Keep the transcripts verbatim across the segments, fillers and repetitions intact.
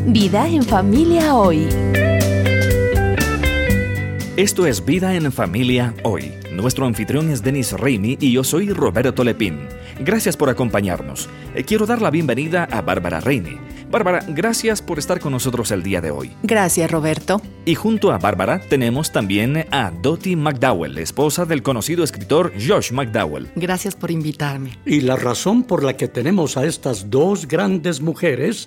Vida en Familia Hoy. Esto es Vida en Familia Hoy. Nuestro anfitrión es Denis Reini y yo soy Roberto Lepín. Gracias por acompañarnos. Quiero dar la bienvenida a Bárbara Reini. Bárbara, gracias por estar con nosotros el día de hoy. Gracias, Roberto. Y junto a Bárbara tenemos también a Dottie McDowell, esposa del conocido escritor Josh McDowell. Gracias por invitarme. Y la razón por la que tenemos a estas dos grandes mujeres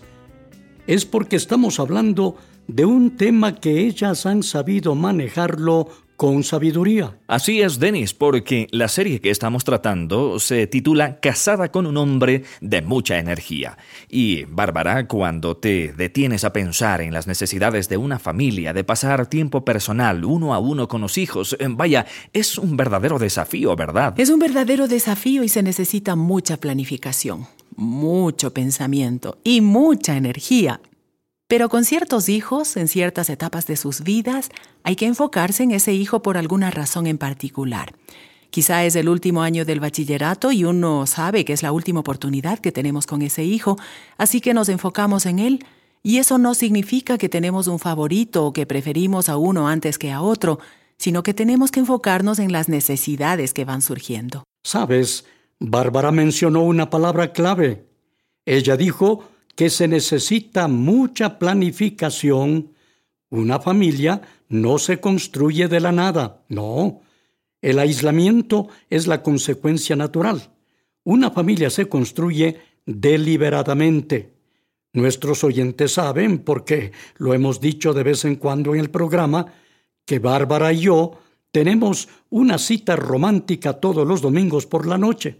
es porque estamos hablando de un tema que ellas han sabido manejarlo con sabiduría. Así es, Denis, porque la serie que estamos tratando se titula Casada con un hombre de mucha energía. Y, Bárbara, cuando te detienes a pensar en las necesidades de una familia, de pasar tiempo personal uno a uno con los hijos, vaya, es un verdadero desafío, ¿verdad? Es un verdadero desafío y se necesita mucha planificación, mucho pensamiento y mucha energía. Pero con ciertos hijos, en ciertas etapas de sus vidas, hay que enfocarse en ese hijo por alguna razón en particular. Quizá es el último año del bachillerato y uno sabe que es la última oportunidad que tenemos con ese hijo, así que nos enfocamos en él. Y eso no significa que tenemos un favorito o que preferimos a uno antes que a otro, sino que tenemos que enfocarnos en las necesidades que van surgiendo. ¿Sabes? Bárbara mencionó una palabra clave. Ella dijo que se necesita mucha planificación. Una familia no se construye de la nada, no. El aislamiento es la consecuencia natural. Una familia se construye deliberadamente. Nuestros oyentes saben, porque lo hemos dicho de vez en cuando en el programa, que Bárbara y yo tenemos una cita romántica todos los domingos por la noche.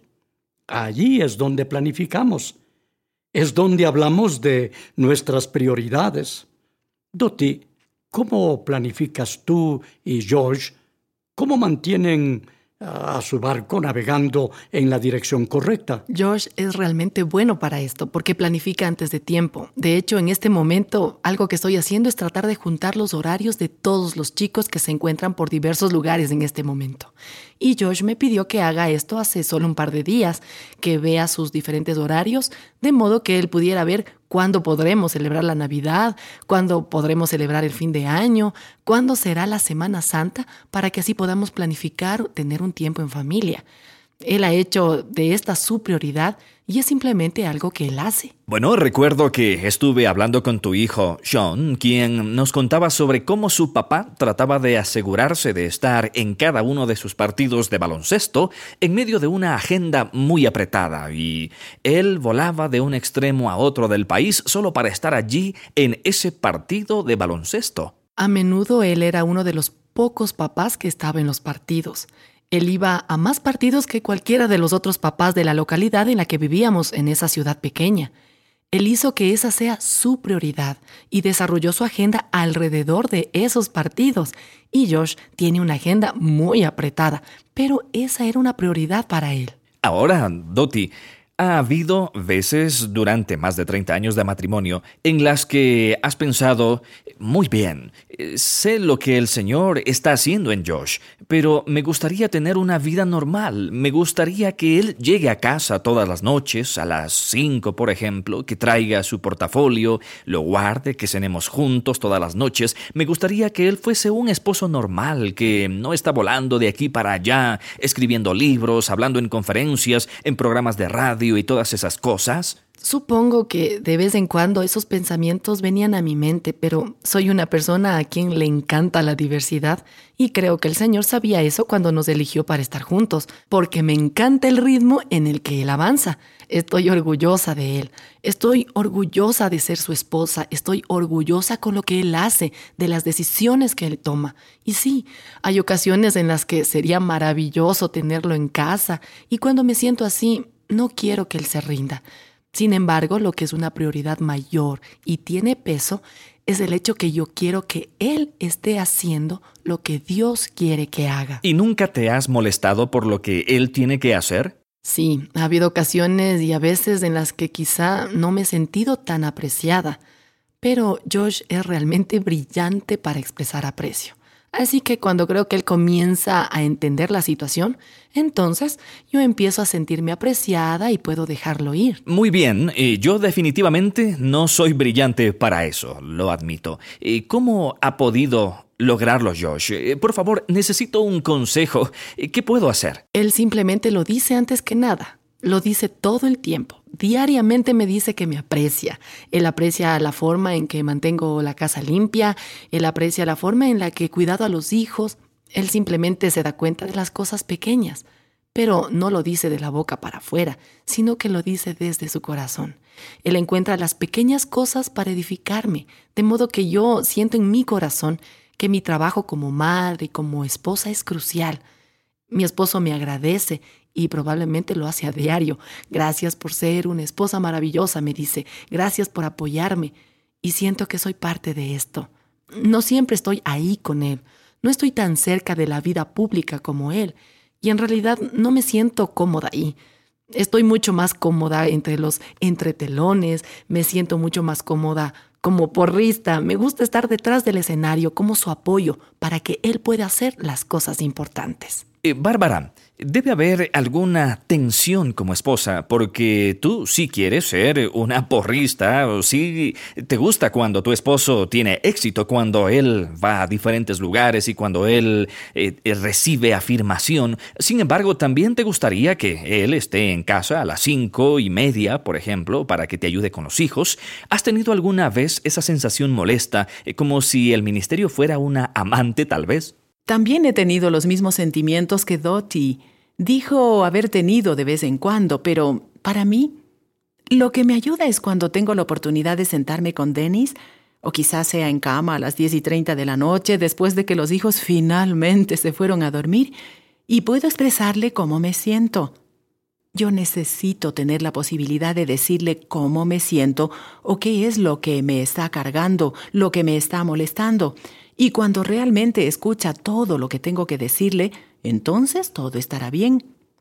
Allí es donde planificamos. Es donde hablamos de nuestras prioridades. Dottie, ¿cómo planificas tú y George? ¿Cómo mantienen a su barco navegando en la dirección correcta? Josh es realmente bueno para esto porque planifica antes de tiempo. De hecho, en este momento, algo que estoy haciendo es tratar de juntar los horarios de todos los chicos que se encuentran por diversos lugares en este momento. Y Josh me pidió que haga esto hace solo un par de días, que vea sus diferentes horarios, de modo que él pudiera ver cuándo podremos celebrar la Navidad, cuándo podremos celebrar el fin de año, cuándo será la Semana Santa, para que así podamos planificar tener un tiempo en familia. Él ha hecho de esta su prioridad y es simplemente algo que él hace. Bueno, recuerdo que estuve hablando con tu hijo, Sean, quien nos contaba sobre cómo su papá trataba de asegurarse de estar en cada uno de sus partidos de baloncesto en medio de una agenda muy apretada, y él volaba de un extremo a otro del país solo para estar allí en ese partido de baloncesto. A menudo él era uno de los pocos papás que estaba en los partidos. Él iba a más partidos que cualquiera de los otros papás de la localidad en la que vivíamos en esa ciudad pequeña. Él hizo que esa sea su prioridad y desarrolló su agenda alrededor de esos partidos. Y Josh tiene una agenda muy apretada, pero esa era una prioridad para él. Ahora, Dottie, ha habido veces durante más de treinta años de matrimonio en las que has pensado, muy bien, sé lo que el Señor está haciendo en Josh, pero me gustaría tener una vida normal. Me gustaría que él llegue a casa todas las noches, a las cinco, por ejemplo, que traiga su portafolio, lo guarde, que cenemos juntos todas las noches. Me gustaría que él fuese un esposo normal, que no está volando de aquí para allá, escribiendo libros, hablando en conferencias, en programas de radio y todas esas cosas. Supongo que de vez en cuando esos pensamientos venían a mi mente, pero soy una persona a quien le encanta la diversidad y creo que el Señor sabía eso cuando nos eligió para estar juntos, porque me encanta el ritmo en el que Él avanza. Estoy orgullosa de Él, estoy orgullosa de ser su esposa, estoy orgullosa con lo que Él hace, de las decisiones que Él toma. Y sí, hay ocasiones en las que sería maravilloso tenerlo en casa y cuando me siento así, no quiero que Él se rinda. Sin embargo, lo que es una prioridad mayor y tiene peso es el hecho que yo quiero que Él esté haciendo lo que Dios quiere que haga. ¿Y nunca te has molestado por lo que Él tiene que hacer? Sí, ha habido ocasiones y a veces en las que quizá no me he sentido tan apreciada, pero Josh es realmente brillante para expresar aprecio. Así que cuando creo que él comienza a entender la situación, entonces yo empiezo a sentirme apreciada y puedo dejarlo ir. Muy bien, eh, yo definitivamente no soy brillante para eso, lo admito. Eh, ¿Cómo ha podido lograrlo, Josh? Eh, por favor, necesito un consejo. Eh, ¿Qué puedo hacer? Él simplemente lo dice antes que nada. Lo dice todo el tiempo. Diariamente me dice que me aprecia. Él aprecia la forma en que mantengo la casa limpia. Él aprecia la forma en la que he cuidado a los hijos. Él simplemente se da cuenta de las cosas pequeñas. Pero no lo dice de la boca para afuera, sino que lo dice desde su corazón. Él encuentra las pequeñas cosas para edificarme, de modo que yo siento en mi corazón que mi trabajo como madre y como esposa es crucial. Mi esposo me agradece y probablemente lo hace a diario. Gracias por ser una esposa maravillosa, me dice. Gracias por apoyarme. Y siento que soy parte de esto. No siempre estoy ahí con él. No estoy tan cerca de la vida pública como él. Y en realidad no me siento cómoda ahí. Estoy mucho más cómoda entre los entretelones. Me siento mucho más cómoda como porrista. Me gusta estar detrás del escenario como su apoyo para que él pueda hacer las cosas importantes. Eh, Bárbara, debe haber alguna tensión como esposa, porque tú sí quieres ser una porrista, o sí te gusta cuando tu esposo tiene éxito, cuando él va a diferentes lugares y cuando él eh, recibe afirmación. Sin embargo, también te gustaría que él esté en casa a las cinco y media, por ejemplo, para que te ayude con los hijos. ¿Has tenido alguna vez esa sensación molesta, eh, como si el ministerio fuera una amante, tal vez? También he tenido los mismos sentimientos que Dottie dijo haber tenido de vez en cuando, pero para mí, lo que me ayuda es cuando tengo la oportunidad de sentarme con Dennis, o quizás sea en cama a las diez y treinta de la noche, después de que los hijos finalmente se fueron a dormir, y puedo expresarle cómo me siento. Yo necesito tener la posibilidad de decirle cómo me siento o qué es lo que me está cargando, lo que me está molestando. Y cuando realmente escucha todo lo que tengo que decirle, entonces todo estará bien.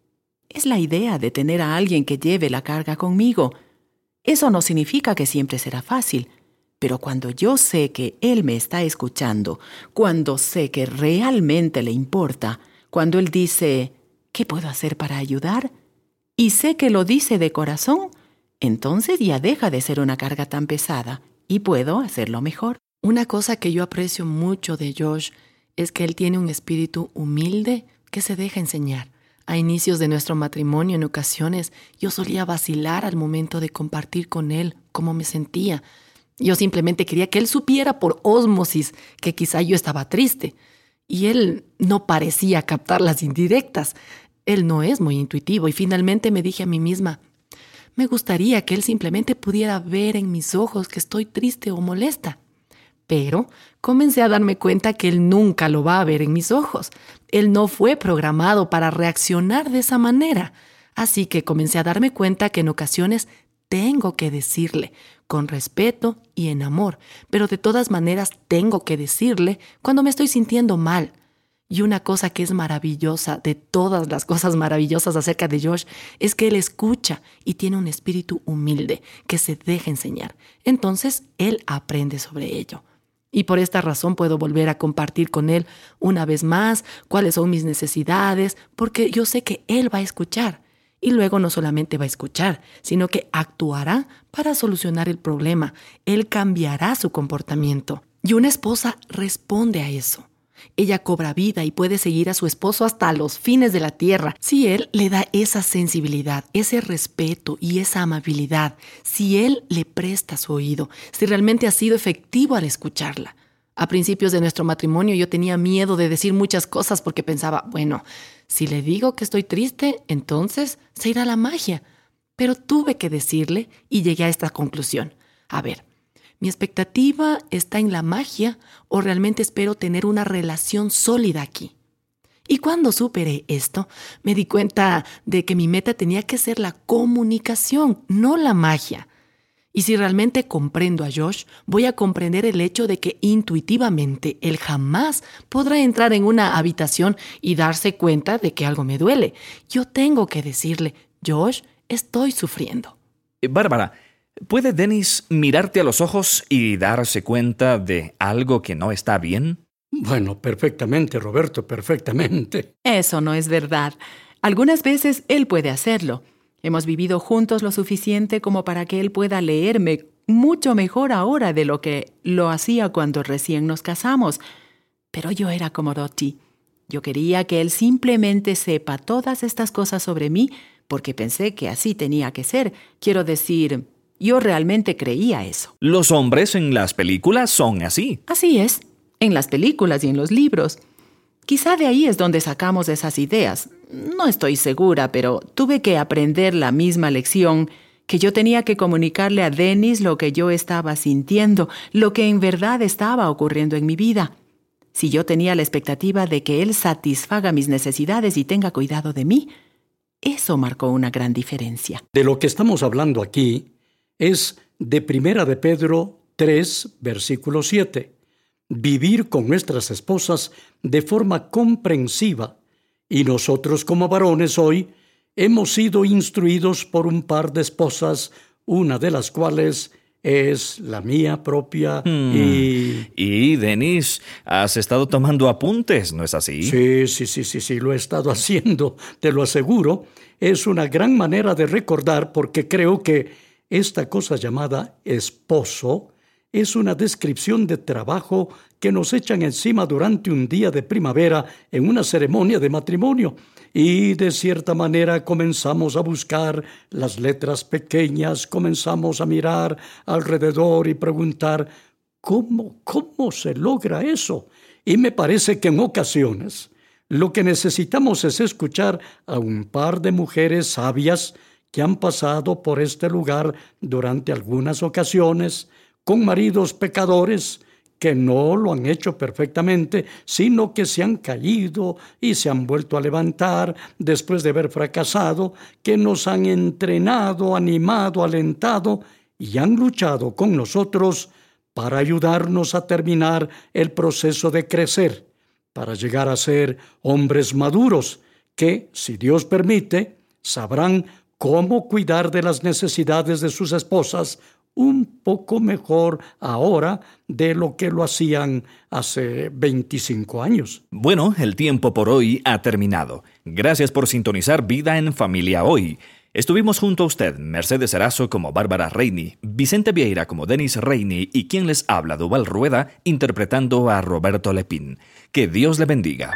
Es la idea de tener a alguien que lleve la carga conmigo. Eso no significa que siempre será fácil, pero cuando yo sé que él me está escuchando, cuando sé que realmente le importa, cuando él dice, ¿qué puedo hacer para ayudar? Y sé que lo dice de corazón, entonces ya deja de ser una carga tan pesada y puedo hacerlo mejor. Una cosa que yo aprecio mucho de Josh es que él tiene un espíritu humilde que se deja enseñar. A inicios de nuestro matrimonio, en ocasiones, yo solía vacilar al momento de compartir con él cómo me sentía. Yo simplemente quería que él supiera por ósmosis que quizá yo estaba triste. Y él no parecía captar las indirectas. Él no es muy intuitivo y finalmente me dije a mí misma, me gustaría que él simplemente pudiera ver en mis ojos que estoy triste o molesta. Pero comencé a darme cuenta que él nunca lo va a ver en mis ojos. Él no fue programado para reaccionar de esa manera. Así que comencé a darme cuenta que en ocasiones tengo que decirle, con respeto y en amor, pero de todas maneras tengo que decirle cuando me estoy sintiendo mal. Y una cosa que es maravillosa de todas las cosas maravillosas acerca de Josh es que él escucha y tiene un espíritu humilde que se deja enseñar. Entonces, él aprende sobre ello. Y por esta razón puedo volver a compartir con él una vez más cuáles son mis necesidades, porque yo sé que él va a escuchar. Y luego no solamente va a escuchar, sino que actuará para solucionar el problema. Él cambiará su comportamiento. Y una esposa responde a eso. Ella cobra vida y puede seguir a su esposo hasta los fines de la tierra si él le da esa sensibilidad, ese respeto y esa amabilidad, si él le presta su oído, si realmente ha sido efectivo al escucharla. A principios de nuestro matrimonio yo tenía miedo de decir muchas cosas porque pensaba, bueno, si le digo que estoy triste, entonces se irá la magia. Pero tuve que decirle y llegué a esta conclusión. A ver, ¿mi expectativa está en la magia o realmente espero tener una relación sólida aquí? Y cuando superé esto, me di cuenta de que mi meta tenía que ser la comunicación, no la magia. Y si realmente comprendo a Josh, voy a comprender el hecho de que intuitivamente él jamás podrá entrar en una habitación y darse cuenta de que algo me duele. Yo tengo que decirle, Josh, estoy sufriendo. Bárbara, ¿puede Dennis mirarte a los ojos y darse cuenta de algo que no está bien? Bueno, perfectamente, Roberto, perfectamente. Eso no es verdad. Algunas veces él puede hacerlo. Hemos vivido juntos lo suficiente como para que él pueda leerme mucho mejor ahora de lo que lo hacía cuando recién nos casamos. Pero yo era como Dottie. Yo quería que él simplemente sepa todas estas cosas sobre mí porque pensé que así tenía que ser. Quiero decir, yo realmente creía eso. Los hombres en las películas son así. Así es, en las películas y en los libros. Quizá de ahí es donde sacamos esas ideas. No estoy segura, pero tuve que aprender la misma lección, que yo tenía que comunicarle a Dennis lo que yo estaba sintiendo, lo que en verdad estaba ocurriendo en mi vida. Si yo tenía la expectativa de que él satisfaga mis necesidades y tenga cuidado de mí, eso marcó una gran diferencia. De lo que estamos hablando aquí es de Primera de Pedro tres, versículo siete. Vivir con nuestras esposas de forma comprensiva. Y nosotros como varones hoy hemos sido instruidos por un par de esposas, una de las cuales es la mía propia Hmm. y... Y, Denis, has estado tomando apuntes, ¿no es así? Sí, sí, sí, sí, sí, lo he estado haciendo, te lo aseguro. Es una gran manera de recordar porque creo que esta cosa llamada esposo es una descripción de trabajo que nos echan encima durante un día de primavera en una ceremonia de matrimonio. Y de cierta manera comenzamos a buscar las letras pequeñas, comenzamos a mirar alrededor y preguntar, ¿cómo, cómo se logra eso? Y me parece que en ocasiones lo que necesitamos es escuchar a un par de mujeres sabias que han pasado por este lugar durante algunas ocasiones, con maridos pecadores que no lo han hecho perfectamente, sino que se han caído y se han vuelto a levantar después de haber fracasado, que nos han entrenado, animado, alentado y han luchado con nosotros para ayudarnos a terminar el proceso de crecer, para llegar a ser hombres maduros que, si Dios permite, sabrán cómo cuidar de las necesidades de sus esposas un poco mejor ahora de lo que lo hacían hace veinticinco años. Bueno, el tiempo por hoy ha terminado. Gracias por sintonizar Vida en Familia hoy. Estuvimos junto a usted, Mercedes Erazo como Bárbara Reini, Vicente Vieira como Denis Reini y quien les habla, Duval Rueda, interpretando a Roberto Lepín. Que Dios le bendiga.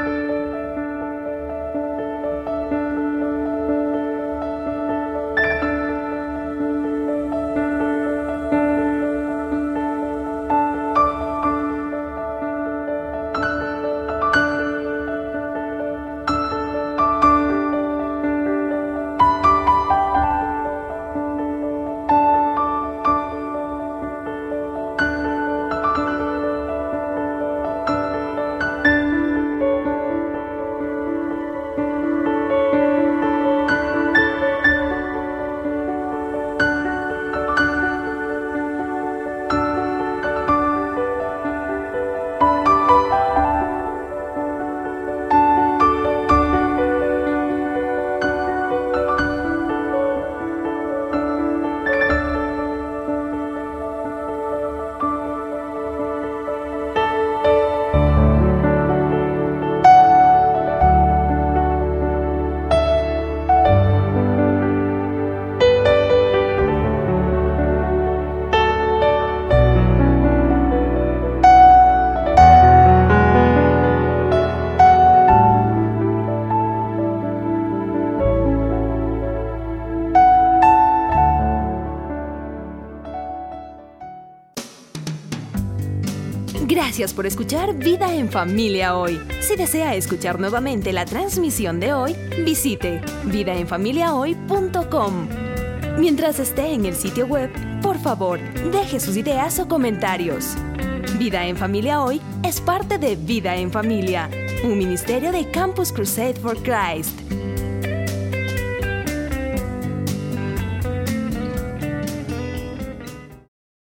Gracias por escuchar Vida en Familia hoy. Si desea escuchar nuevamente la transmisión de hoy, visite vida en familia hoy punto com. Mientras esté en el sitio web, por favor, deje sus ideas o comentarios. Vida en Familia hoy es parte de Vida en Familia, un ministerio de Campus Crusade for Christ.